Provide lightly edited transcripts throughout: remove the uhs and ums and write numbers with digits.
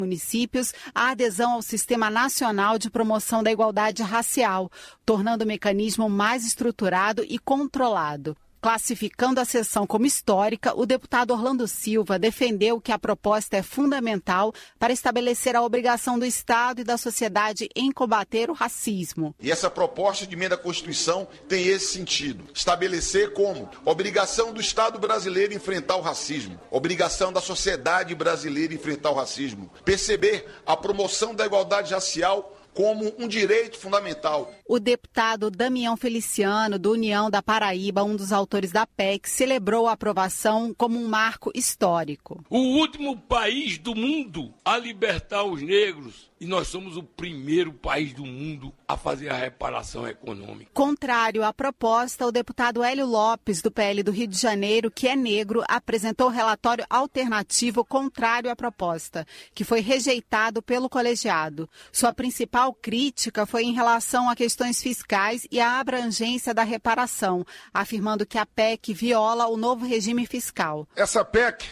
municípios a adesão ao Sistema Nacional de Promoção da Igualdade Racial, tornando o mecanismo mais estruturado e controlado. Classificando a sessão como histórica, o deputado Orlando Silva defendeu que a proposta é fundamental para estabelecer a obrigação do Estado e da sociedade em combater o racismo. E essa proposta de emenda à Constituição tem esse sentido. Estabelecer como obrigação do Estado brasileiro enfrentar o racismo, obrigação da sociedade brasileira enfrentar o racismo, perceber a promoção da igualdade racial como um direito fundamental. O deputado Damião Feliciano, do União da Paraíba, um dos autores da PEC, celebrou a aprovação como um marco histórico. O último país do mundo a libertar os negros. E nós somos o primeiro país do mundo a fazer a reparação econômica. Contrário à proposta, o deputado Hélio Lopes, do PL do Rio de Janeiro, que é negro, apresentou relatório alternativo contrário à proposta, que foi rejeitado pelo colegiado. Sua principal crítica foi em relação a questões fiscais e à abrangência da reparação, afirmando que a PEC viola o novo regime fiscal. Essa PEC,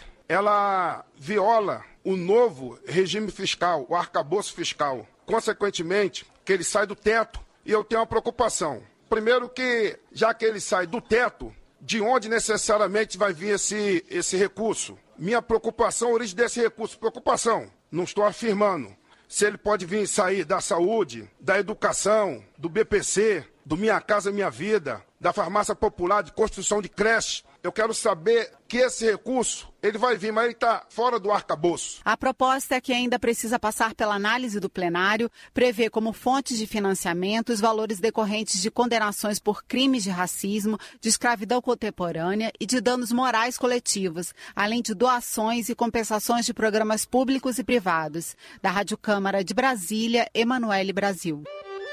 ela viola o novo regime fiscal, o arcabouço fiscal. Consequentemente, que ele sai do teto, e eu tenho uma preocupação. Primeiro que, já que ele sai do teto, de onde necessariamente vai vir esse recurso? Minha preocupação, a origem desse recurso, preocupação, não estou afirmando. Se ele pode vir sair da saúde, da educação, do BPC, do Minha Casa Minha Vida, da farmácia popular, de construção de creche. Eu quero saber que esse recurso, ele vai vir, mas ele está fora do arcabouço. A proposta, que ainda precisa passar pela análise do plenário, prevê como fontes de financiamento os valores decorrentes de condenações por crimes de racismo, de escravidão contemporânea e de danos morais coletivos, além de doações e compensações de programas públicos e privados. Da Rádio Câmara de Brasília, Emanuele Brasil.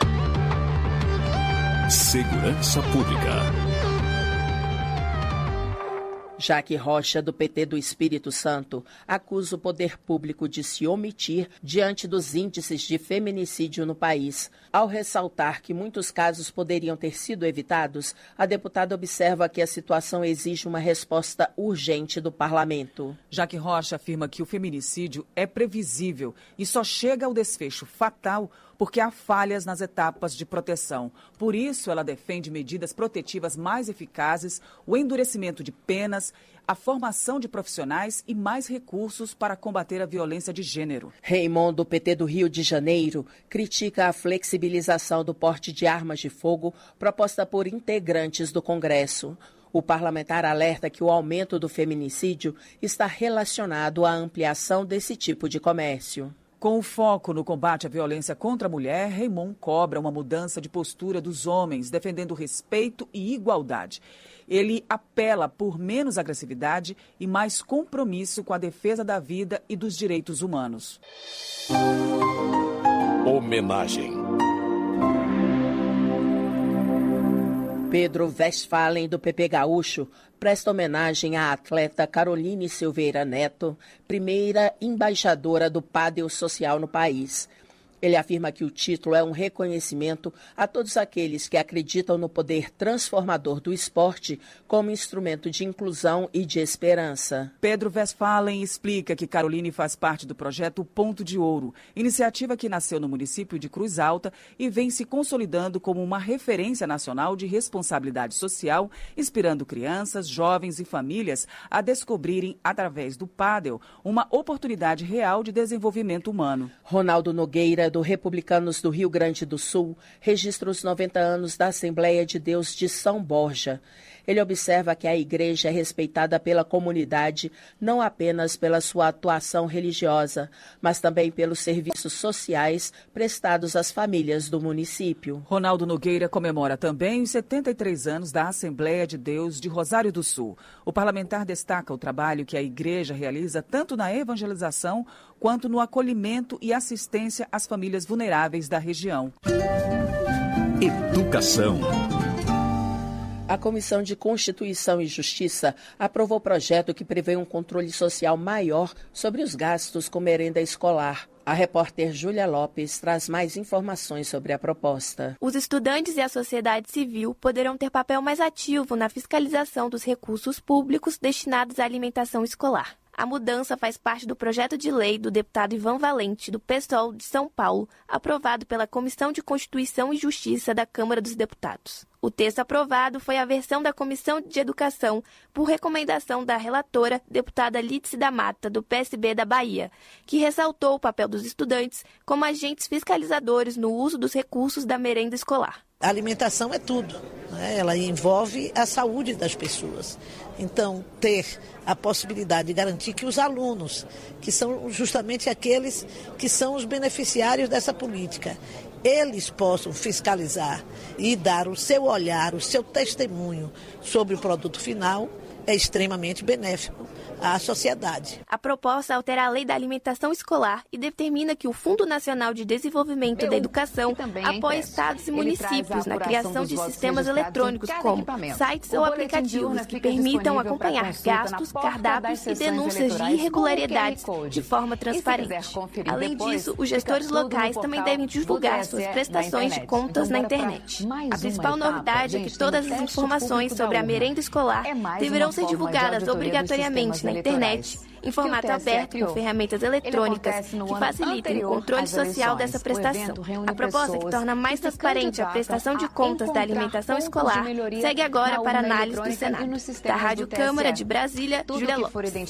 Segurança Pública. Jaque Rocha, do PT do Espírito Santo, acusa o poder público de se omitir diante dos índices de feminicídio no país. Ao ressaltar que muitos casos poderiam ter sido evitados, a deputada observa que a situação exige uma resposta urgente do parlamento. Jaque Rocha afirma que o feminicídio é previsível e só chega ao desfecho fatal porque há falhas nas etapas de proteção. Por isso, ela defende medidas protetivas mais eficazes, o endurecimento de penas, a formação de profissionais e mais recursos para combater a violência de gênero. Raymond, do PT do Rio de Janeiro, critica a flexibilização do porte de armas de fogo proposta por integrantes do Congresso. O parlamentar alerta que o aumento do feminicídio está relacionado à ampliação desse tipo de comércio. Com o foco no combate à violência contra a mulher, Raymond cobra uma mudança de postura dos homens, defendendo respeito e igualdade. Ele apela por menos agressividade e mais compromisso com a defesa da vida e dos direitos humanos. Homenagem. Pedro Westphalen, do PP Gaúcho, presta homenagem à atleta Caroline Silveira Neto, primeira embaixadora do Pádel Social no país. Ele afirma que o título é um reconhecimento a todos aqueles que acreditam no poder transformador do esporte como instrumento de inclusão e de esperança. Pedro Westphalen explica que Caroline faz parte do projeto Ponto de Ouro, iniciativa que nasceu no município de Cruz Alta e vem se consolidando como uma referência nacional de responsabilidade social, inspirando crianças, jovens e famílias a descobrirem, através do pádel, uma oportunidade real de desenvolvimento humano. Ronaldo Nogueira, do Republicanos do Rio Grande do Sul, registra os 90 anos da Assembleia de Deus de São Borja. Ele observa que a igreja é respeitada pela comunidade não apenas pela sua atuação religiosa, mas também pelos serviços sociais prestados às famílias do município. Ronaldo Nogueira comemora também os 73 anos da Assembleia de Deus de Rosário do Sul. O parlamentar destaca o trabalho que a igreja realiza tanto na evangelização quanto no acolhimento e assistência às famílias vulneráveis da região. Educação. A Comissão de Constituição e Justiça aprovou o projeto que prevê um controle social maior sobre os gastos com merenda escolar. A repórter Júlia Lopes traz mais informações sobre a proposta. Os estudantes e a sociedade civil poderão ter papel mais ativo na fiscalização dos recursos públicos destinados à alimentação escolar. A mudança faz parte do projeto de lei do deputado Ivan Valente, do PSOL de São Paulo, aprovado pela Comissão de Constituição e Justiça da Câmara dos Deputados. O texto aprovado foi a versão da Comissão de Educação, por recomendação da relatora, deputada Lídice da Mata, do PSB da Bahia, que ressaltou o papel dos estudantes como agentes fiscalizadores no uso dos recursos da merenda escolar. A alimentação é tudo, né? Ela envolve a saúde das pessoas. Então, ter a possibilidade de garantir que os alunos, que são justamente aqueles que são os beneficiários dessa política, eles possam fiscalizar e dar o seu olhar, o seu testemunho sobre o produto final, é extremamente benéfico à sociedade. A proposta altera a Lei da Alimentação Escolar e determina que o Fundo Nacional de Desenvolvimento da Educação apoie estados e municípios na criação de sistemas eletrônicos como sites ou aplicativos que permitam acompanhar gastos, cardápios e denúncias de irregularidades de forma transparente. Além disso, os gestores locais também devem divulgar suas prestações de contas na internet. A principal novidade é que todas as informações sobre a merenda escolar deverão ser divulgadas obrigatoriamente na internet, em formato aberto com ferramentas eletrônicas que facilitem o controle social dessa prestação. A proposta que torna mais transparente a prestação de contas da alimentação escolar segue agora para análise do Senado. Da Rádio Câmara de Brasília, Júlia Lopes.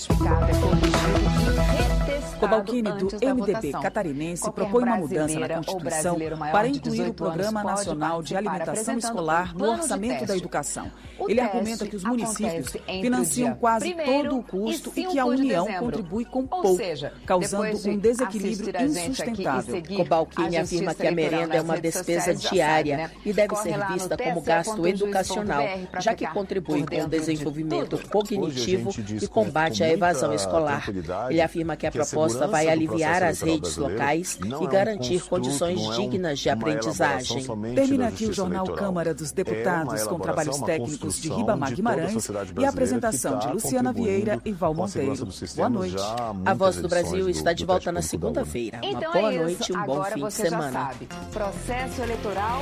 Cobalcini, do MDB catarinense, propõe uma mudança na Constituição para incluir o Programa Nacional de Alimentação Escolar no orçamento da educação. Ele argumenta que os municípios financiam quase todo o custo e que a União contribui com pouco, causando um desequilíbrio insustentável. Cobalcini afirma que a merenda é uma despesa diária e deve ser vista como gasto educacional, já que contribui com o desenvolvimento cognitivo e combate à evasão escolar. Ele afirma que a proposta vai aliviar as redes locais e garantir condições dignas de aprendizagem. Termina aqui o Jornal Câmara dos Deputados, com trabalhos técnicos de Ribamar Guimarães e a apresentação de Luciana Vieira e Val Monteiro. Boa noite. A Voz do Brasil está de volta na segunda-feira. Uma boa noite e um bom fim de semana. Processo eleitoral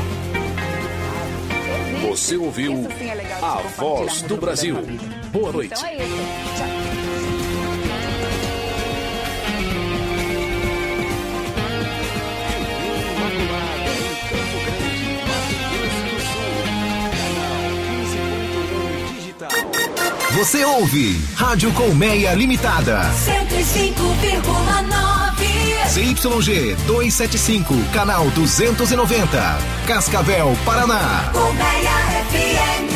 Você ouviu A Voz do Brasil. Boa noite. Então é isso. Tchau. Você ouve Rádio Colmeia Limitada. 105,9. ZYG 275, canal 290. Cascavel, Paraná. Colmeia FM.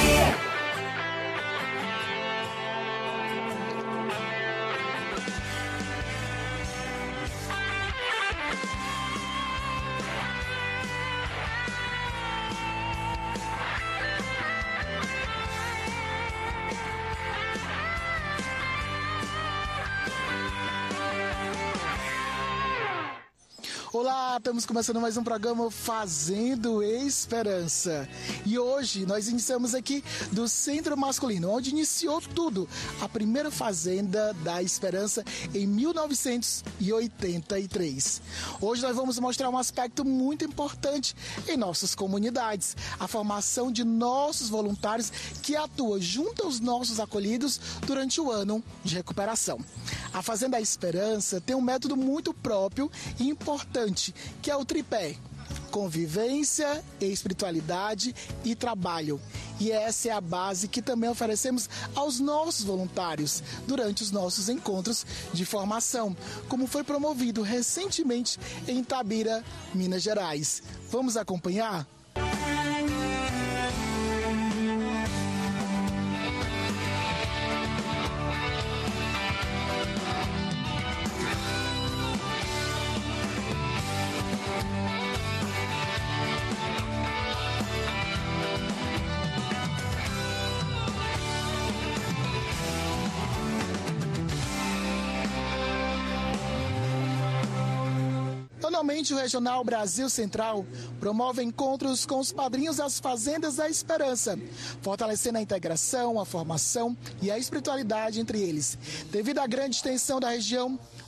Olá, estamos começando mais um programa Fazendo Esperança. E hoje nós iniciamos aqui do Centro Masculino, onde iniciou tudo, a primeira Fazenda da Esperança em 1983. Hoje nós vamos mostrar um aspecto muito importante em nossas comunidades, a formação de nossos voluntários que atuam junto aos nossos acolhidos durante o ano de recuperação. A Fazenda da Esperança tem um método muito próprio e importante, que é o tripé: convivência, espiritualidade e trabalho. E essa é a base que também oferecemos aos nossos voluntários durante os nossos encontros de formação, como foi promovido recentemente em Itabira, Minas Gerais. Vamos acompanhar? Anualmente, o Regional Brasil Central promove encontros com os padrinhos das Fazendas da Esperança, fortalecendo a integração, a formação e a espiritualidade entre eles. Devido à grande extensão da região,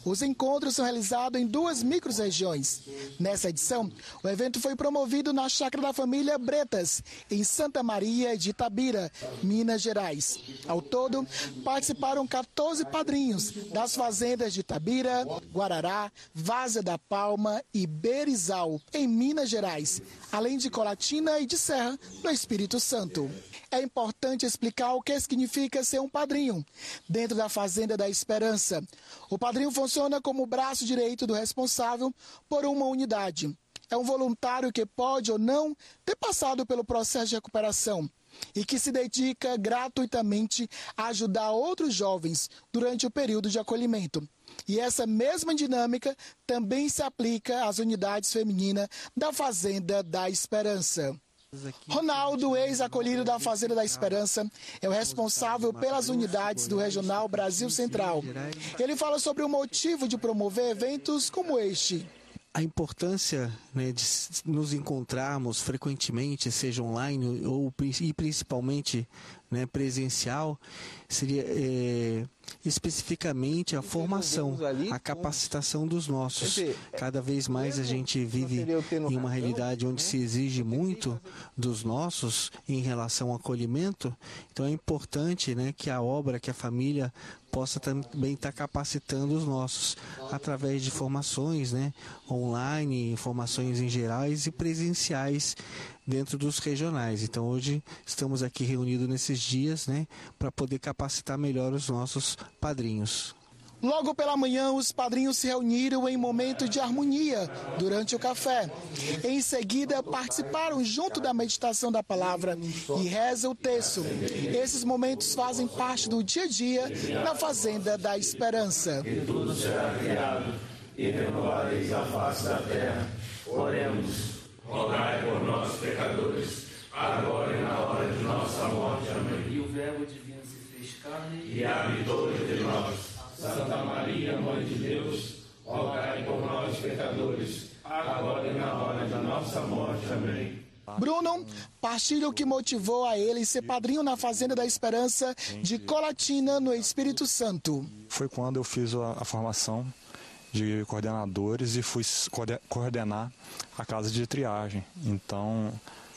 Os encontros são realizados em 2 microrregiões. Nessa edição, o evento foi promovido na Chácara da Família Bretas, em Santa Maria de Itabira, Minas Gerais. Ao todo, participaram 14 padrinhos das fazendas de Itabira, Guarará, Várzea da Palma e Berizal, em Minas Gerais, além de Colatina e de Serra, no Espírito Santo. É importante explicar o que significa ser um padrinho dentro da Fazenda da Esperança. O padrinho funciona como o braço direito do responsável por uma unidade. É um voluntário que pode ou não ter passado pelo processo de recuperação e que se dedica gratuitamente a ajudar outros jovens durante o período de acolhimento. E essa mesma dinâmica também se aplica às unidades femininas da Fazenda da Esperança. Ronaldo, ex-acolhido da Fazenda da Esperança, é o responsável pelas unidades do Regional Brasil Central. Ele fala sobre o motivo de promover eventos como este. A importância, né, de nos encontrarmos frequentemente, seja online e principalmente, né, presencial, seria especificamente a formação, a capacitação dos nossos. Cada vez mais a gente vive em uma realidade onde se exige muito dos nossos em relação ao acolhimento. Então é importante, né, que a obra, que a família possa também estar capacitando os nossos através de formações, né, online, formações em gerais e presenciais dentro dos regionais. Então hoje estamos aqui reunidos nesses dias, né, para poder capacitar melhor os nossos padrinhos. Logo pela manhã, os padrinhos se reuniram em momento de harmonia durante o café. Em seguida, participaram junto da meditação da palavra e reza o texto. Esses momentos fazem parte do dia a dia na Fazenda da Esperança. E tudo será criado, e renovareis a face da terra. Oremos, rogai por nós, pecadores, agora e na hora de nossa morte. Amém. E o Verbo divino se fez carne e habitou entre nós. Santa Maria, Mãe de Deus, rogai por nós, pecadores, agora e na hora da nossa morte. Amém. Bruno partilha o que motivou a ele ser padrinho na Fazenda da Esperança de Colatina, no Espírito Santo. Foi quando eu fiz a formação de coordenadores e fui coordenar a casa de triagem. Então,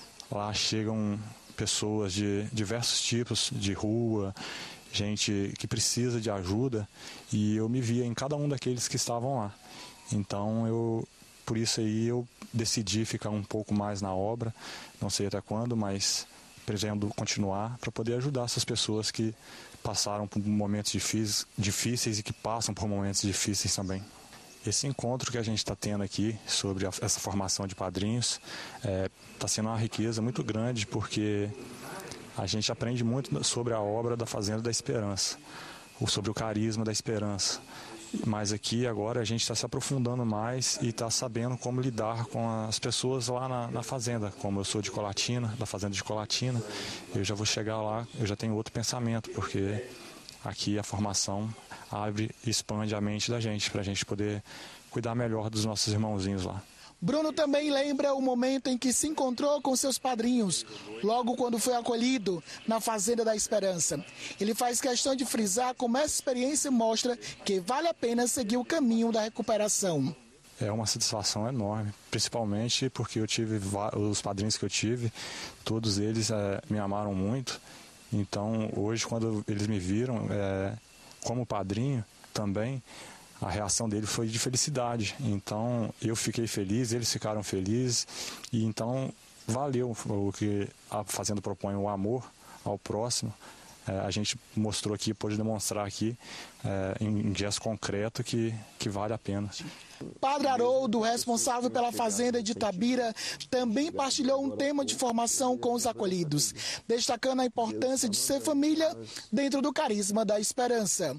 lá chegam pessoas de diversos tipos, de rua, gente que precisa de ajuda, e eu me via em cada um daqueles que estavam lá. Então, por isso aí eu decidi ficar um pouco mais na obra, não sei até quando, mas pretendo continuar para poder ajudar essas pessoas que passaram por momentos difíceis e que passam por momentos difíceis também. Esse encontro que a gente está tendo aqui sobre essa formação de padrinhos está sendo uma riqueza muito grande, porque a gente aprende muito sobre a obra da Fazenda da Esperança, sobre o carisma da esperança. Mas aqui agora a gente está se aprofundando mais e está sabendo como lidar com as pessoas lá na fazenda. Como eu sou de Colatina, da Fazenda de Colatina, eu já vou chegar lá, eu já tenho outro pensamento, porque aqui a formação abre e expande a mente da gente, para a gente poder cuidar melhor dos nossos irmãozinhos lá. Bruno também lembra o momento em que se encontrou com seus padrinhos, logo quando foi acolhido na Fazenda da Esperança. Ele faz questão de frisar como essa experiência mostra que vale a pena seguir o caminho da recuperação. É uma satisfação enorme, principalmente porque eu tive os padrinhos que eu tive, todos eles me amaram muito. Então hoje, quando eles me viram como padrinho também, a reação dele foi de felicidade. Então eu fiquei feliz, eles ficaram felizes, e então valeu o que a Fazenda propõe, o amor ao próximo. A gente mostrou aqui, pôde demonstrar aqui em gesto concreto que vale a pena. Padre Haroldo, responsável pela Fazenda de Itabira, também partilhou um tema de formação com os acolhidos, destacando a importância de ser família dentro do carisma da esperança.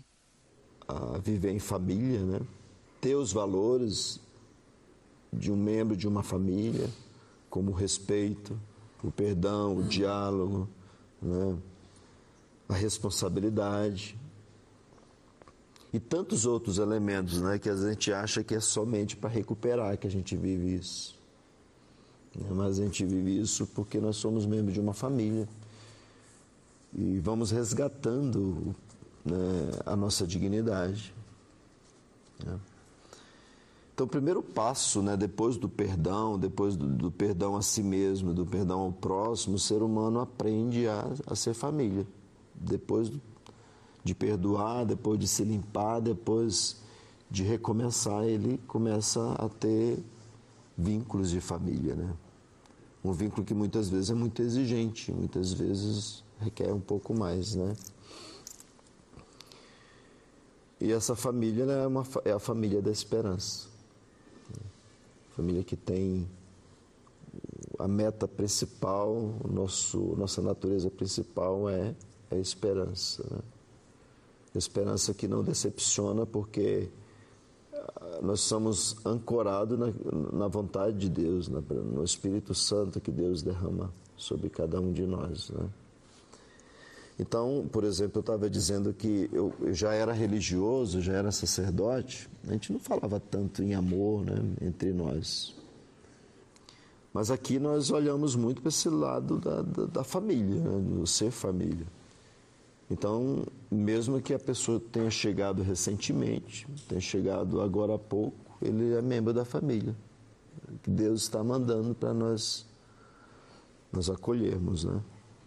A viver em família, né? Ter os valores de um membro de uma família, como o respeito, o perdão, o diálogo, né? A responsabilidade e tantos outros elementos, né? Que a gente acha que é somente para recuperar que a gente vive isso. Mas a gente vive isso porque nós somos membros de uma família e vamos resgatando, né, a nossa dignidade. né? Então, o primeiro passo, né, depois do perdão a si mesmo, do perdão ao próximo, o ser humano aprende a ser família. Depois de perdoar, depois de se limpar, depois de recomeçar, ele começa a ter vínculos de família, né? Um vínculo que muitas vezes é muito exigente, muitas vezes requer um pouco mais, né? E essa família, né, é a família da esperança. Família que tem a meta principal, nossa natureza principal é a esperança, né? A esperança que não decepciona, porque nós somos ancorados na vontade de Deus, no Espírito Santo que Deus derrama sobre cada um de nós, né? Então, por exemplo, eu estava dizendo que eu já era religioso, já era sacerdote, a gente não falava tanto em amor, né, entre nós. Mas aqui nós olhamos muito para esse lado da família, né, do ser família. Então, mesmo que a pessoa tenha chegado recentemente, tenha chegado agora há pouco, ele é membro da família, que Deus está mandando para nós acolhermos, né?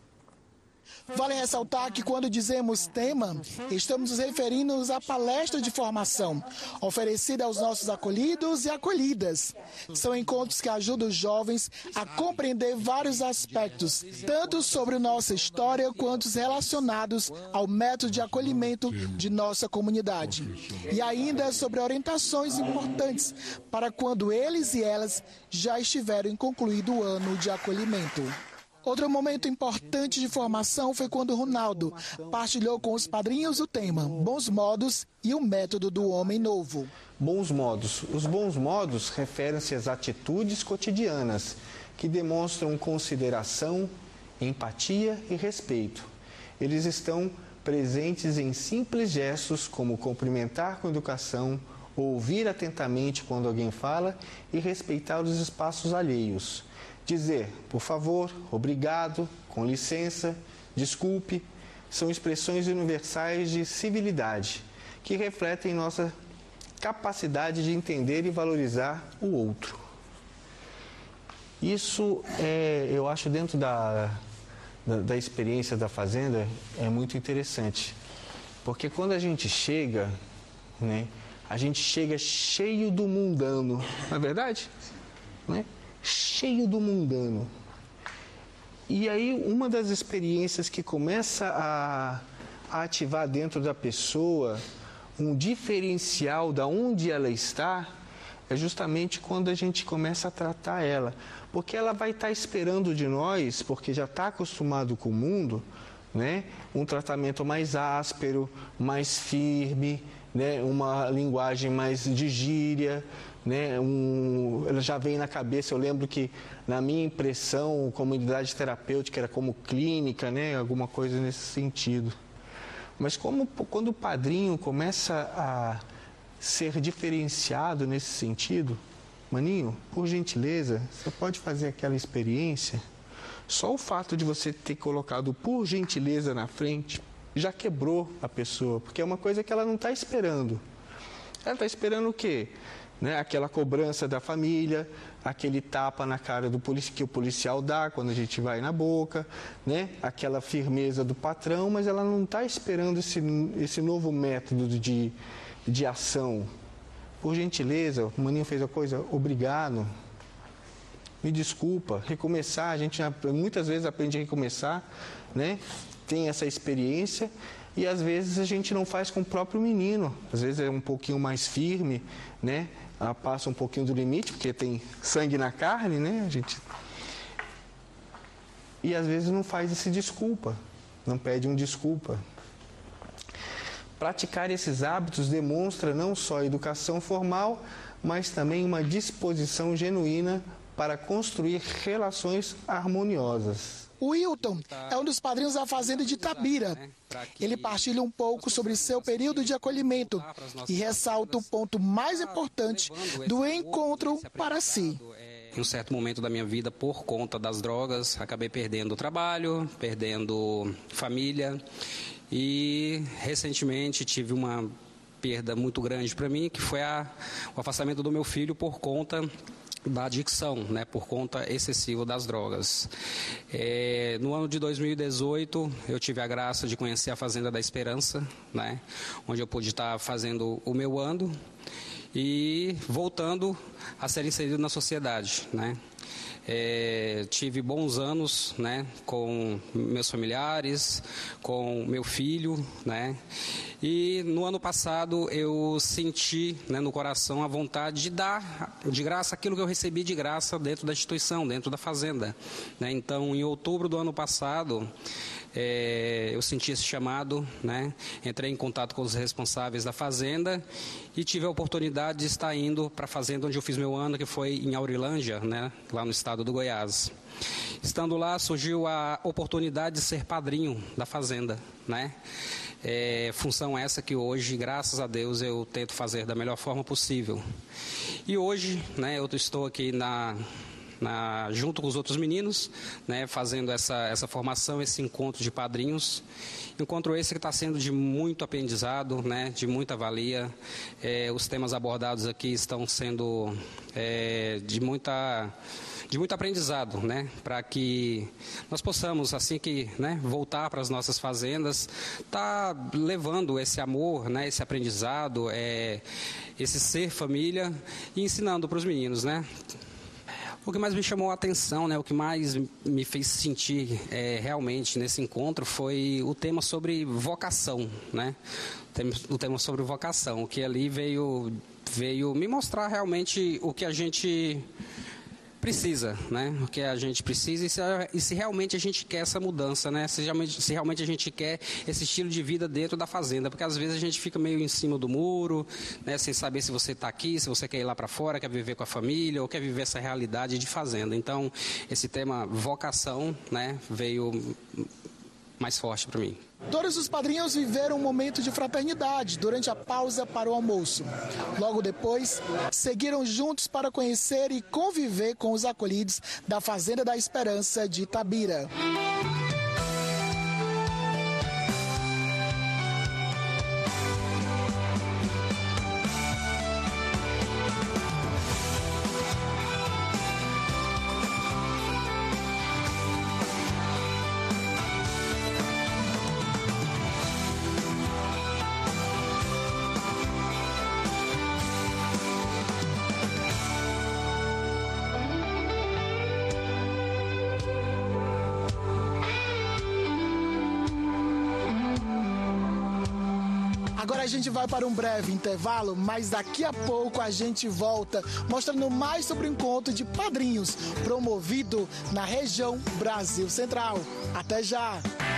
Vale ressaltar que quando dizemos tema, estamos nos referindo à palestra de formação oferecida aos nossos acolhidos e acolhidas. São encontros que ajudam os jovens a compreender vários aspectos, tanto sobre nossa história quanto os relacionados ao método de acolhimento de nossa comunidade. E ainda sobre orientações importantes para quando eles e elas já estiverem concluído o ano de acolhimento. Outro momento importante de formação foi quando Ronaldo partilhou com os padrinhos o tema Bons Modos e o Método do Homem Novo. Bons modos. Os bons modos referem-se às atitudes cotidianas que demonstram consideração, empatia e respeito. Eles estão presentes em simples gestos como cumprimentar com educação, ouvir atentamente quando alguém fala e respeitar os espaços alheios. Dizer, por favor, obrigado, com licença, desculpe, são expressões universais de civilidade que refletem nossa capacidade de entender e valorizar o outro. Isso, eu acho, dentro da experiência da Fazenda, é muito interessante. Porque quando a gente chega, né, a gente chega cheio do mundano, não é verdade? Né? Cheio do mundano. E aí uma das experiências que começa a ativar dentro da pessoa um diferencial da onde ela está é justamente quando a gente começa a tratar ela. Porque ela vai estar esperando de nós, porque já está acostumado com o mundo, né, um tratamento mais áspero, mais firme, né, uma linguagem mais de gíria, né, ela já vem na cabeça. Eu lembro que na minha impressão, comunidade terapêutica era como clínica, né, alguma coisa nesse sentido. Mas quando o padrinho começa a ser diferenciado nesse sentido, maninho, por gentileza, você pode fazer aquela experiência? Só o fato de você ter colocado por gentileza na frente já quebrou a pessoa, porque é uma coisa que ela não está esperando. Ela está esperando o quê? Né? Aquela cobrança da família, aquele tapa na cara que o policial dá quando a gente vai na boca, né? Aquela firmeza do patrão, mas ela não está esperando esse novo método de ação. Por gentileza, o maninho fez a coisa, obrigado, me desculpa, recomeçar, a gente muitas vezes aprende a recomeçar, né? Tem essa experiência. E às vezes a gente não faz com o próprio menino, às vezes é um pouquinho mais firme, né? Ela passa um pouquinho do limite, porque tem sangue na carne, né? E às vezes não faz esse desculpa, não pede um desculpa. Praticar esses hábitos demonstra não só educação formal, mas também uma disposição genuína para construir relações harmoniosas. O Wilton é um dos padrinhos da Fazenda de Itabira. Ele partilha um pouco sobre seu período de acolhimento e ressalta o ponto mais importante do encontro para si. Em um certo momento da minha vida, por conta das drogas, acabei perdendo o trabalho, perdendo família e recentemente tive uma perda muito grande para mim, que foi o afastamento do meu filho por conta da adicção, né, por conta excessiva das drogas. No ano de 2018, eu tive a graça de conhecer a Fazenda da Esperança, né, onde eu pude estar fazendo o meu ano e voltando a ser inserido na sociedade, né. Tive bons anos, né, com meus familiares, com meu filho, né, e no ano passado eu senti, né, no coração a vontade de dar de graça aquilo que eu recebi de graça dentro da instituição, dentro da fazenda, né. Então, em outubro do ano passado, eu senti esse chamado, né? Entrei em contato com os responsáveis da fazenda e tive a oportunidade de estar indo para a fazenda onde eu fiz meu ano, que foi em Aurilândia, né? Lá no estado do Goiás. Estando lá, surgiu a oportunidade de ser padrinho da fazenda, né? Função essa que hoje, graças a Deus, eu tento fazer da melhor forma possível. E hoje, né, eu estou aqui junto com os outros meninos, né, fazendo essa formação, esse encontro de padrinhos. Encontro esse que está sendo de muito aprendizado, né, de muita valia. Os temas abordados aqui estão sendo de muito aprendizado, né, para que nós possamos, assim que, né, voltar para as nossas fazendas, tá levando esse amor, né, esse aprendizado, esse ser família e ensinando para os meninos, né. O que mais me chamou a atenção, né, o que mais me fez sentir realmente nesse encontro foi o tema sobre vocação, né? O tema sobre vocação, que ali veio me mostrar realmente o que a gente precisa, né? O que a gente precisa e se realmente a gente quer essa mudança, né? Se realmente a gente quer esse estilo de vida dentro da fazenda, porque às vezes a gente fica meio em cima do muro, né? Sem saber se você está aqui, se você quer ir lá para fora, quer viver com a família ou quer viver essa realidade de fazenda. Então, esse tema vocação, né, veio mais forte para mim. Todos os padrinhos viveram um momento de fraternidade durante a pausa para o almoço. Logo depois, seguiram juntos para conhecer e conviver com os acolhidos da Fazenda da Esperança de Itabira. Agora a gente vai para um breve intervalo, mas daqui a pouco a gente volta mostrando mais sobre o encontro de padrinhos promovido na região Brasil Central. Até já!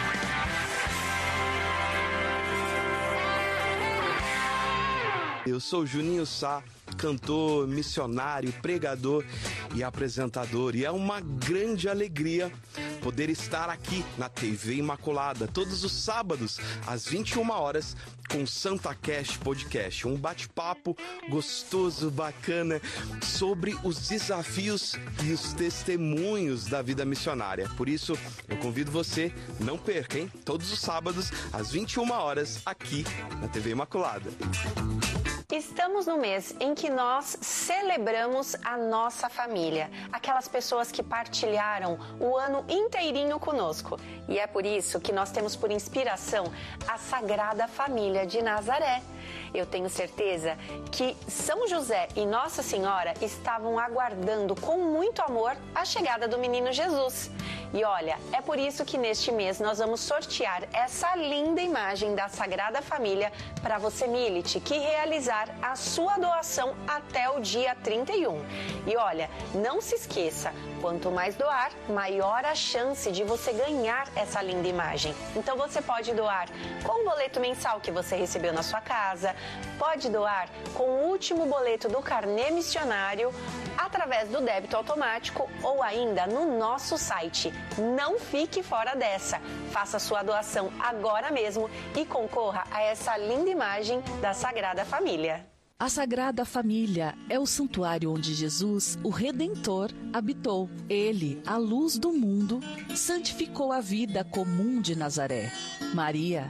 Eu sou Juninho Sá, cantor, missionário, pregador e apresentador. E é uma grande alegria poder estar aqui na TV Imaculada todos os sábados às 21 horas com Santa Cast Podcast, um bate-papo gostoso, bacana sobre os desafios e os testemunhos da vida missionária. Por isso, eu convido você, não perca, hein? Todos os sábados às 21 horas aqui na TV Imaculada. Estamos no mês em que nós celebramos a nossa família, aquelas pessoas que partilharam o ano inteirinho conosco. E é por isso que nós temos por inspiração a Sagrada Família de Nazaré. Eu tenho certeza que São José e Nossa Senhora estavam aguardando com muito amor a chegada do menino Jesus. E olha, é por isso que neste mês nós vamos sortear essa linda imagem da Sagrada Família para você, Milite, que realizar a sua doação até o dia 31. E olha, não se esqueça, quanto mais doar, maior a chance de você ganhar essa linda imagem. Então você pode doar com o boleto mensal que você recebeu na sua casa, pode doar com o último boleto do carnê missionário, através do débito automático ou ainda no nosso site. Não fique fora dessa. Faça sua doação agora mesmo e concorra a essa linda imagem da Sagrada Família. A Sagrada Família é o santuário onde Jesus, o Redentor, habitou. Ele, a luz do mundo, santificou a vida comum de Nazaré. Maria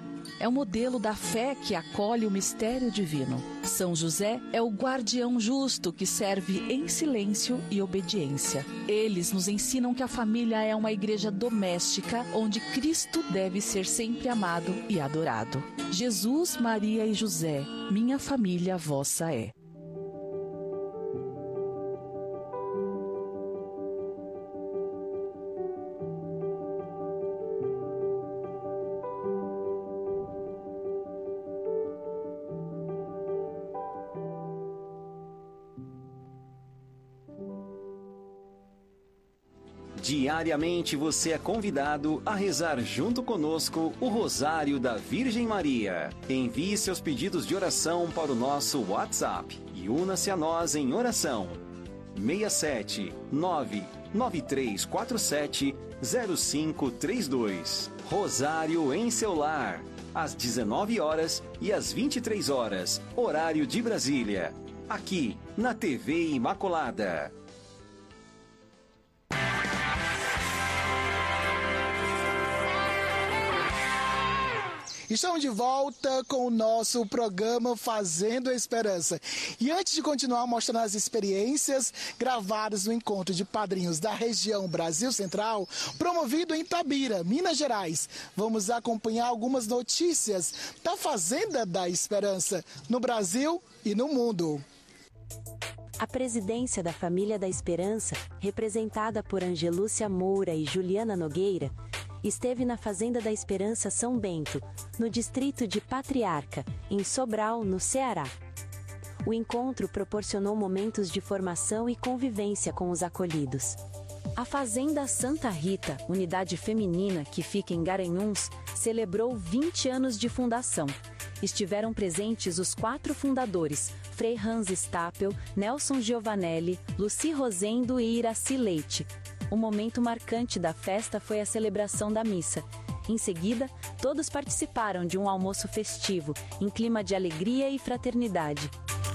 é o modelo da fé que acolhe o mistério divino. São José é o guardião justo que serve em silêncio e obediência. Eles nos ensinam que a família é uma igreja doméstica onde Cristo deve ser sempre amado e adorado. Jesus, Maria e José, minha família vossa é. Diariamente você é convidado a rezar junto conosco o Rosário da Virgem Maria. Envie seus pedidos de oração para o nosso WhatsApp e una-se a nós em oração. 67 99347 0532. Rosário em seu lar, às 19 horas e às 23 horas, horário de Brasília. Aqui na TV Imaculada. Estamos de volta com o nosso programa Fazendo a Esperança. E antes de continuar mostrando as experiências gravadas no encontro de padrinhos da região Brasil Central, promovido em Itabira, Minas Gerais, vamos acompanhar algumas notícias da Fazenda da Esperança no Brasil e no mundo. A presidência da Família da Esperança, representada por Angelúcia Moura e Juliana Nogueira, esteve na Fazenda da Esperança São Bento, no distrito de Patriarca, em Sobral, no Ceará. O encontro proporcionou momentos de formação e convivência com os acolhidos. A Fazenda Santa Rita, unidade feminina que fica em Garanhuns, celebrou 20 anos de fundação. Estiveram presentes os 4 fundadores, Frei Hans Stapel, Nelson Giovanelli, Luci Rosendo e Iraci Leite. O momento marcante da festa foi a celebração da missa. Em seguida, todos participaram de um almoço festivo, em clima de alegria e fraternidade.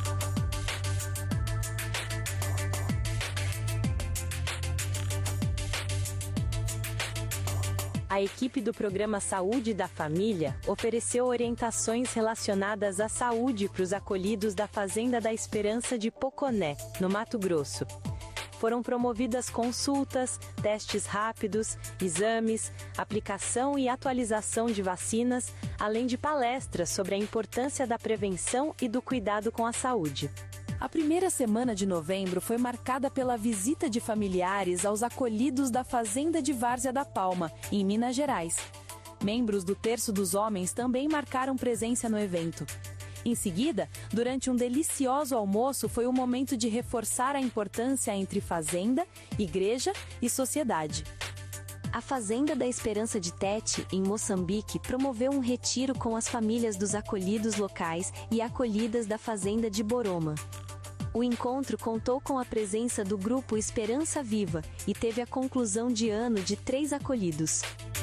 A equipe do programa Saúde da Família ofereceu orientações relacionadas à saúde para os acolhidos da Fazenda da Esperança de Poconé, no Mato Grosso. Foram promovidas consultas, testes rápidos, exames, aplicação e atualização de vacinas, além de palestras sobre a importância da prevenção e do cuidado com a saúde. A primeira semana de novembro foi marcada pela visita de familiares aos acolhidos da Fazenda de Várzea da Palma, em Minas Gerais. Membros do Terço dos Homens também marcaram presença no evento. Em seguida, durante um delicioso almoço, foi o momento de reforçar a importância entre fazenda, igreja e sociedade. A Fazenda da Esperança de Tete, em Moçambique, promoveu um retiro com as famílias dos acolhidos locais e acolhidas da Fazenda de Boroma. O encontro contou com a presença do grupo Esperança Viva e teve a conclusão de ano de 3 acolhidos.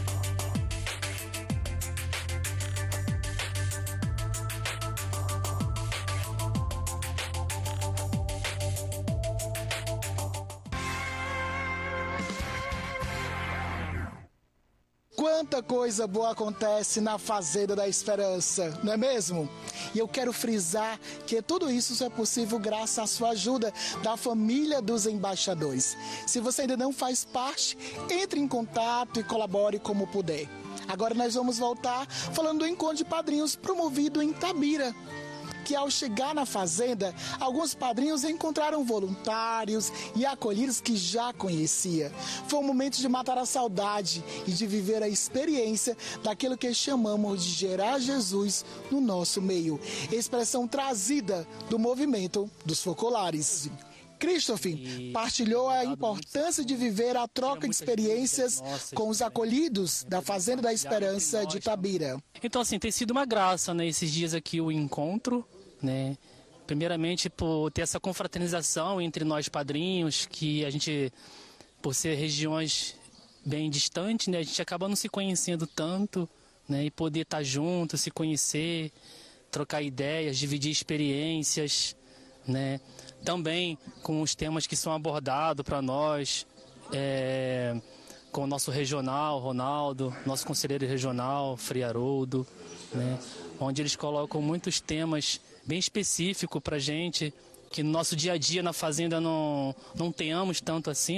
Quanta coisa boa acontece na Fazenda da Esperança, não é mesmo? E eu quero frisar que tudo isso só é possível graças à sua ajuda da família dos embaixadores. Se você ainda não faz parte, entre em contato e colabore como puder. Agora nós vamos voltar falando do encontro de padrinhos promovido em Itabira, que ao chegar na fazenda, alguns padrinhos encontraram voluntários e acolhidos que já conhecia. Foi um momento de matar a saudade e de viver a experiência daquilo que chamamos de gerar Jesus no nosso meio, expressão trazida do movimento dos focolares. Christopher partilhou a importância de viver a troca de experiências com os acolhidos da Fazenda da Esperança de Itabira. Então, assim, tem sido uma graça, né, esses dias aqui o encontro, né? Primeiramente por ter essa confraternização entre nós padrinhos, que a gente, por ser regiões bem distantes, né, a gente acaba não se conhecendo tanto, né, e poder estar junto, se conhecer, trocar ideias, dividir experiências, né? Também com os temas que são abordados para nós, com o nosso regional, Ronaldo, nosso conselheiro regional, Frei Haroldo, né? Onde eles colocam muitos temas bem específicos para a gente, que no nosso dia a dia na fazenda não temos tanto assim,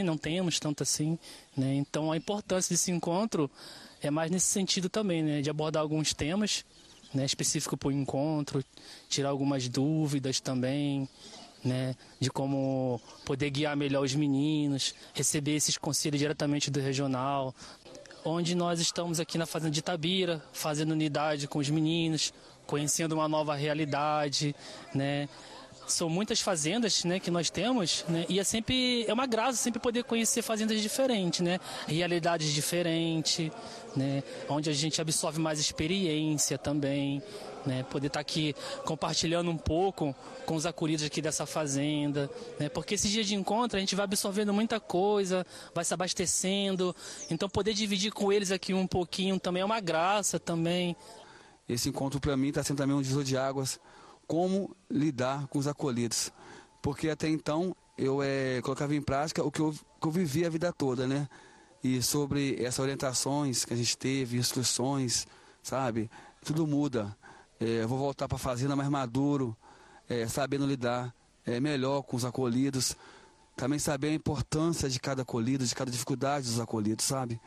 né? Então a importância desse encontro é mais nesse sentido também, né? De abordar alguns temas, né, específicos para o encontro, tirar algumas dúvidas também, né, de como poder guiar melhor os meninos, receber esses conselhos diretamente do regional, onde nós estamos aqui na Fazenda de Itabira, fazendo unidade com os meninos, conhecendo uma nova realidade, né. São muitas fazendas, né, que nós temos, né, e é uma graça sempre poder conhecer fazendas diferentes, né, realidades diferentes, né, onde a gente absorve mais experiência também, né, poder estar aqui compartilhando um pouco com os acolhidos aqui dessa fazenda, né, porque esses dias de encontro a gente vai absorvendo muita coisa, vai se abastecendo, então poder dividir com eles aqui um pouquinho também é uma graça também. Esse encontro para mim está sendo também um divisor de águas, como lidar com os acolhidos, porque até então eu colocava em prática o que eu vivi a vida toda, né? E sobre essas orientações que a gente teve, instruções, sabe? Tudo muda. Eu vou voltar para a fazenda mais maduro, sabendo lidar melhor com os acolhidos, também saber a importância de cada acolhido, de cada dificuldade dos acolhidos, sabe?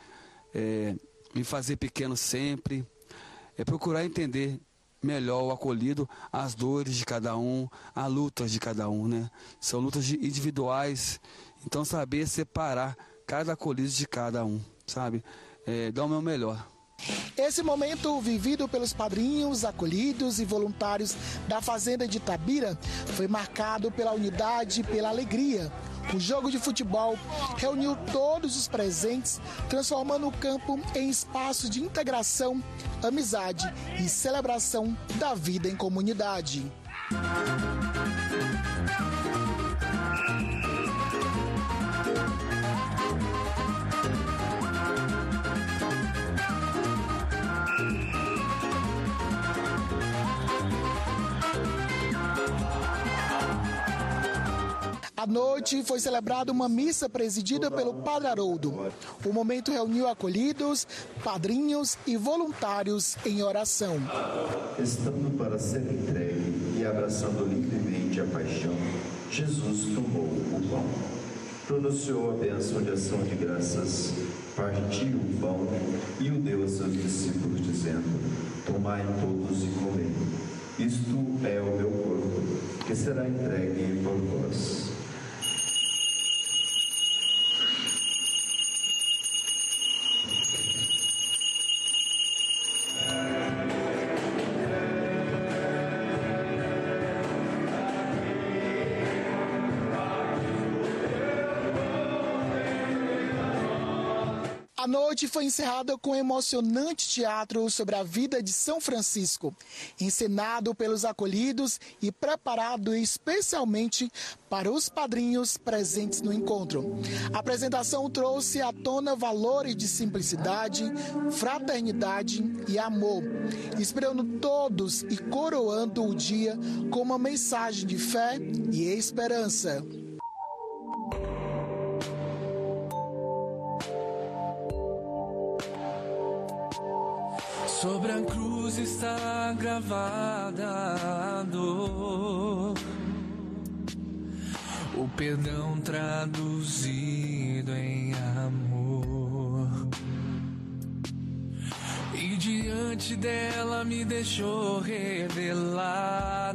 Me fazer pequeno sempre, procurar entender melhor o acolhido, as dores de cada um, as lutas de cada um, né? São lutas individuais, então saber separar cada acolhido de cada um, sabe? Dar o meu melhor. Esse momento vivido pelos padrinhos, acolhidos e voluntários da Fazenda de Itabira foi marcado pela unidade e pela alegria. O jogo de futebol reuniu todos os presentes, transformando o campo em espaço de integração, amizade e celebração da vida em comunidade. À noite foi celebrada uma missa presidida pelo Padre Haroldo. O momento reuniu acolhidos, padrinhos e voluntários em oração. Estando para ser entregue e abraçando livremente a paixão, Jesus tomou o pão, pronunciou a bênção de ação de graças, partiu o pão e o deu a seus discípulos, dizendo: tomai todos e comei. Isto é o meu corpo, que será entregue por vós. A noite foi encerrada com um emocionante teatro sobre a vida de São Francisco, encenado pelos acolhidos e preparado especialmente para os padrinhos presentes no encontro. A apresentação trouxe à tona valores de simplicidade, fraternidade e amor, inspirando todos e coroando o dia com uma mensagem de fé e esperança. Sobre a cruz está gravada a dor, o perdão traduzido em amor, e diante dela me deixou revelado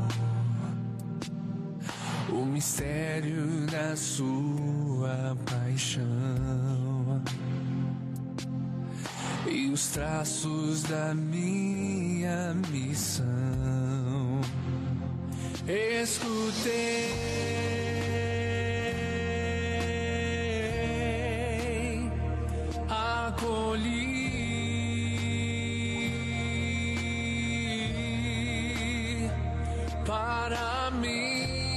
o mistério da sua paixão e os traços da minha missão. Escutei, acolhi para mim.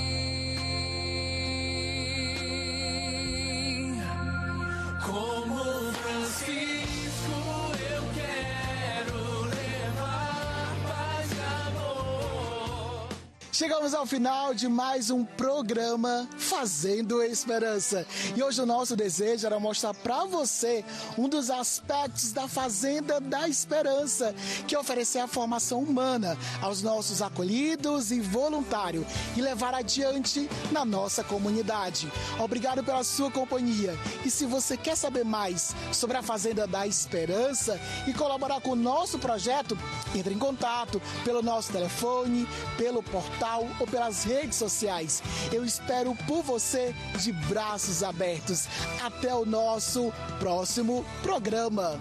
Como Francisco, eu quero levar paz e amor. Chegamos ao final de mais um programa Fazendo Esperança. E hoje o nosso desejo era mostrar para você um dos aspectos da Fazenda da Esperança, que é oferecer a formação humana aos nossos acolhidos e voluntários e levar adiante na nossa comunidade. Obrigado pela sua companhia. E se você quer saber mais sobre a Fazenda da Esperança e colaborar com o nosso projeto, entre em contato pelo nosso telefone, pelo portal ou pelas redes sociais. Eu espero por você de braços abertos. Até o nosso próximo programa.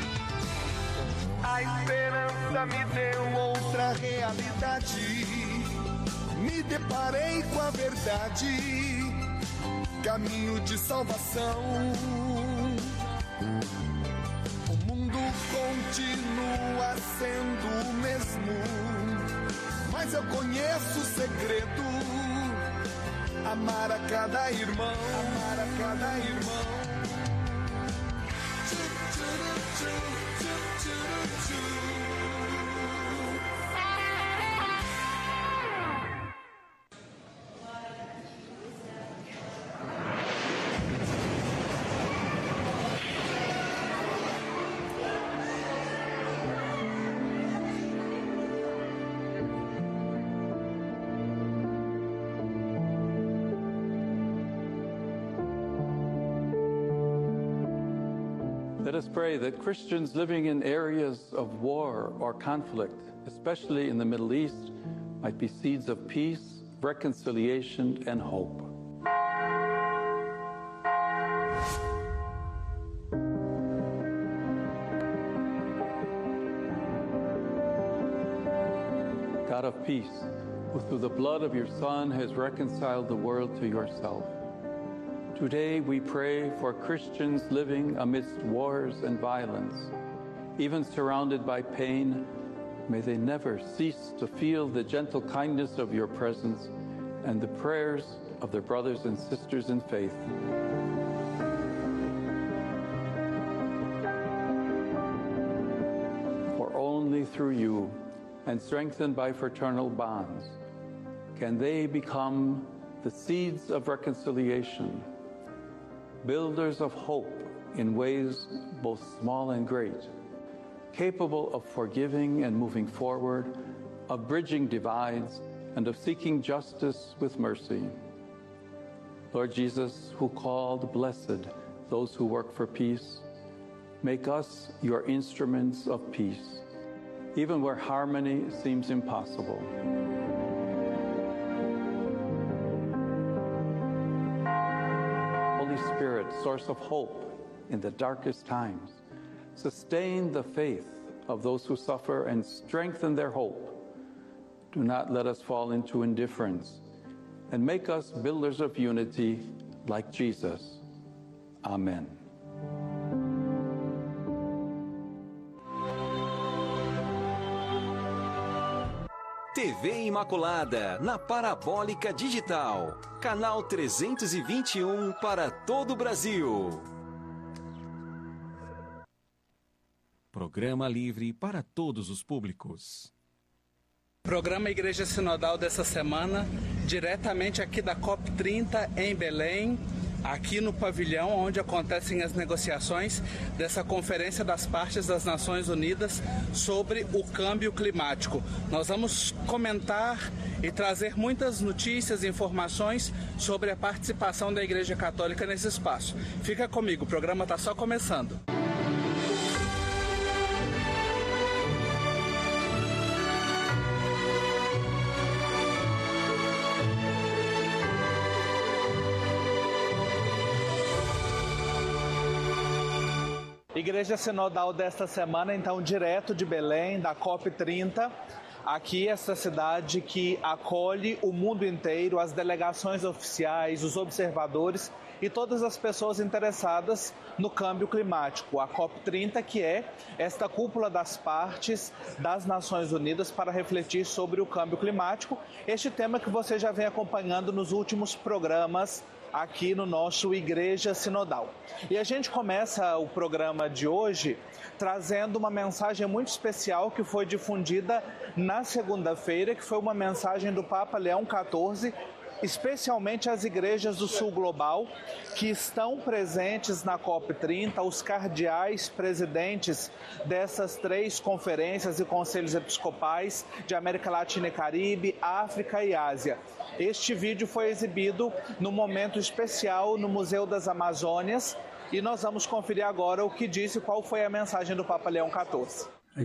A esperança me deu outra realidade. Me deparei com a verdade, caminho de salvação. O mundo continua sendo o mesmo, mas eu conheço o segredo: amar a cada irmão, amar a cada irmão. Let us pray that Christians living in areas of war or conflict, especially in the Middle East, might be seeds of peace, reconciliation, and hope. God of peace, who through the blood of your Son has reconciled the world to yourself, today we pray for Christians living amidst wars and violence, even surrounded by pain. May they never cease to feel the gentle kindness of your presence and the prayers of their brothers and sisters in faith. For only through you, and strengthened by fraternal bonds, can they become the seeds of reconciliation, builders of hope in ways both small and great, capable of forgiving and moving forward, of bridging divides, and of seeking justice with mercy. Lord Jesus, who called blessed those who work for peace, make us your instruments of peace, even where harmony seems impossible. Spirit, source of hope in the darkest times, sustain the faith of those who suffer and strengthen their hope. Do not let us fall into indifference, and make us builders of unity like Jesus. Amen. TV Imaculada, na Parabólica Digital. Canal 321 para todo o Brasil. Programa livre para todos os públicos. Programa Igreja Sinodal dessa semana, diretamente aqui da COP30 em Belém, aqui no pavilhão onde acontecem as negociações dessa Conferência das Partes das Nações Unidas sobre o câmbio climático. Nós vamos comentar e trazer muitas notícias e informações sobre a participação da Igreja Católica nesse espaço. Fica comigo, o programa está só começando. Igreja Sinodal desta semana, então, direto de Belém, da COP30, aqui essa cidade que acolhe o mundo inteiro, as delegações oficiais, os observadores e todas as pessoas interessadas no câmbio climático. A COP30, que é esta cúpula das partes das Nações Unidas para refletir sobre o câmbio climático, este tema que você já vem acompanhando nos últimos programas aqui no nosso Igreja Sinodal. E a gente começa o programa de hoje trazendo uma mensagem muito especial que foi difundida na segunda-feira, que foi uma mensagem do Papa Leão XIV, especialmente as igrejas do Sul Global, que estão presentes na COP30, os cardeais presidentes dessas 3 conferências e conselhos episcopais de América Latina e Caribe, África e Ásia. Este vídeo foi exibido num momento especial no Museu das Amazônias e nós vamos conferir agora o que disse e qual foi a mensagem do Papa Leão XIV.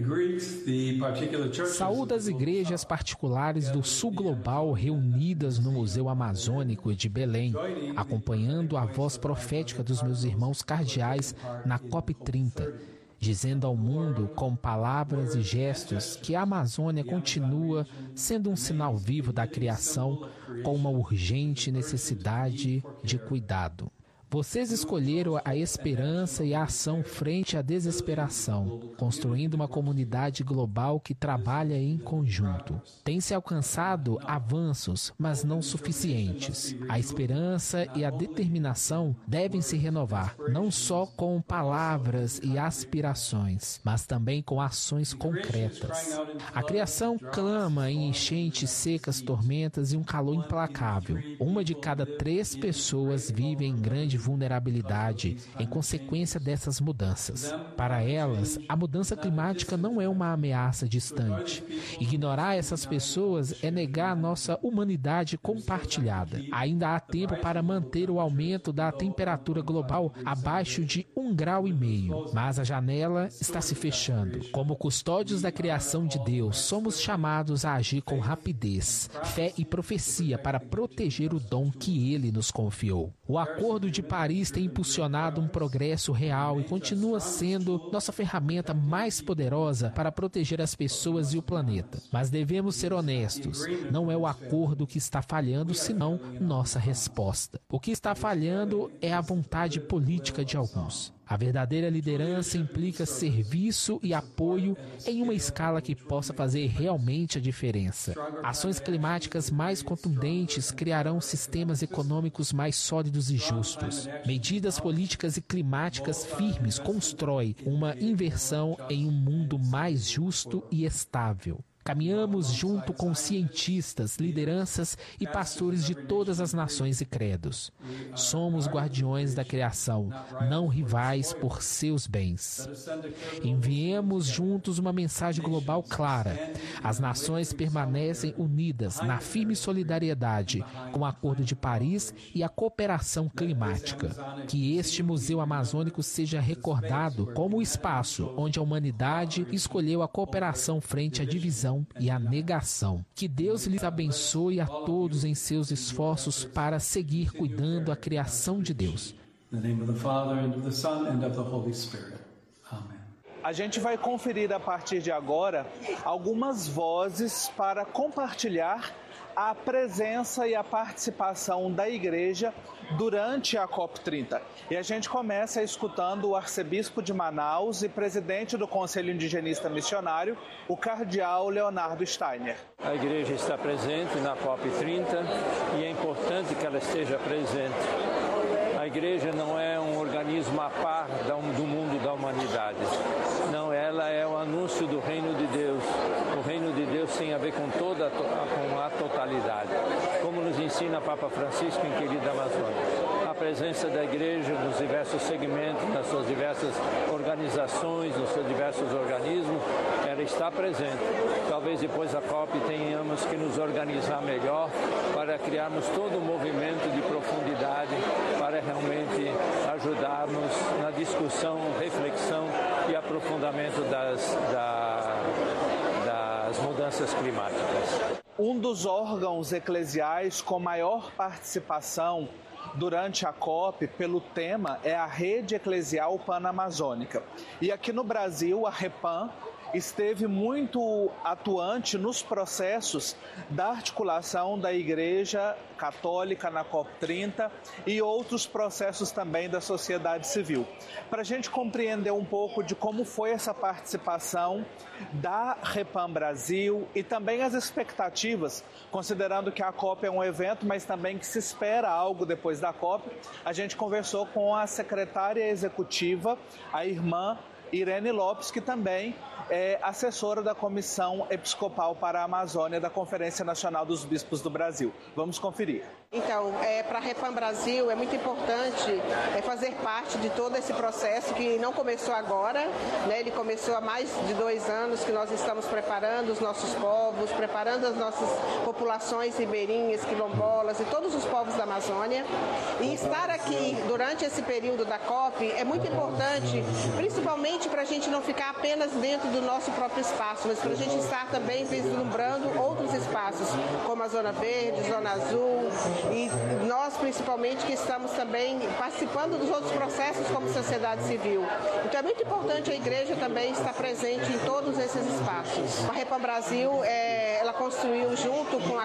Saúdo as igrejas particulares do Sul Global reunidas no Museu Amazônico de Belém, acompanhando a voz profética dos meus irmãos cardeais na COP30, dizendo ao mundo com palavras e gestos que a Amazônia continua sendo um sinal vivo da criação com uma urgente necessidade de cuidado. Vocês escolheram a esperança e a ação frente à desesperação, construindo uma comunidade global que trabalha em conjunto. Tem-se alcançado avanços, mas não suficientes. A esperança e a determinação devem se renovar, não só com palavras e aspirações, mas também com ações concretas. A criação clama em enchentes secas, tormentas e um calor implacável. 1 de cada 3 pessoas vive em grande vulnerabilidade em consequência dessas mudanças. Para elas, a mudança climática não é uma ameaça distante. Ignorar essas pessoas é negar a nossa humanidade compartilhada. Ainda há tempo para manter o aumento da temperatura global abaixo de 1,5 graus, mas a janela está se fechando. Como custódios da criação de Deus, somos chamados a agir com rapidez, fé e profecia para proteger o dom que Ele nos confiou. O Acordo de Paris tem impulsionado um progresso real e continua sendo nossa ferramenta mais poderosa para proteger as pessoas e o planeta. Mas devemos ser honestos, não é o acordo que está falhando, senão nossa resposta. O que está falhando é a vontade política de alguns. A verdadeira liderança implica serviço e apoio em uma escala que possa fazer realmente a diferença. Ações climáticas mais contundentes criarão sistemas econômicos mais sólidos e justos. Medidas políticas e climáticas firmes constroem uma inversão em um mundo mais justo e estável. Caminhamos junto com cientistas, lideranças e pastores de todas as nações e credos. Somos guardiões da criação, não rivais por seus bens. Enviemos juntos uma mensagem global clara. As nações permanecem unidas na firme solidariedade com o Acordo de Paris e a cooperação climática. Que este Museu Amazônico seja recordado como o espaço onde a humanidade escolheu a cooperação frente à divisão e a negação. Que Deus lhes abençoe a todos em seus esforços para seguir cuidando da criação de Deus. A gente vai conferir a partir de agora algumas vozes para compartilhar a presença e a participação da igreja durante a COP30. E a gente começa escutando o arcebispo de Manaus e presidente do Conselho Indigenista Missionário, o cardeal Leonardo Steiner. A igreja está presente na COP30 e é importante que ela esteja presente. A igreja não é um organismo à par do mundo da humanidade. Não, ela é o anúncio do reino de Deus. O reino de Deus tem a ver com com a totalidade. Como nos ensina Papa Francisco em Querida Amazônia. A presença da igreja nos diversos segmentos, nas suas diversas organizações, nos seus diversos organismos, ela está presente. Talvez depois da COP tenhamos que nos organizar melhor para criarmos todo um movimento de profundidade para realmente ajudarmos na discussão, reflexão e aprofundamento das mudanças climáticas. Um dos órgãos eclesiais com maior participação durante a COP pelo tema é a Rede Eclesial Panamazônica. E aqui no Brasil, a REPAM esteve muito atuante nos processos da articulação da Igreja Católica na COP30 e outros processos também da sociedade civil. Para a gente compreender um pouco de como foi essa participação da Repam Brasil e também as expectativas, considerando que a COP é um evento, mas também que se espera algo depois da COP, a gente conversou com a secretária executiva, a irmã Irene Lopes, que também é assessora da Comissão Episcopal para a Amazônia da Conferência Nacional dos Bispos do Brasil. Vamos conferir. Então, para a Repam Brasil é muito importante fazer parte de todo esse processo que não começou agora, né? Ele começou há mais de 2 anos que nós estamos preparando os nossos povos, preparando as nossas populações ribeirinhas, quilombolas e todos os povos da Amazônia. E estar aqui durante esse período da COP é muito importante, principalmente para a gente não ficar apenas dentro do nosso próprio espaço, mas para a gente estar também vislumbrando outros espaços, como a Zona Verde, Zona Azul, e nós principalmente que estamos também participando dos outros processos como sociedade civil. Então é muito importante a igreja também estar presente em todos esses espaços. A Repam Brasil, ela construiu junto com a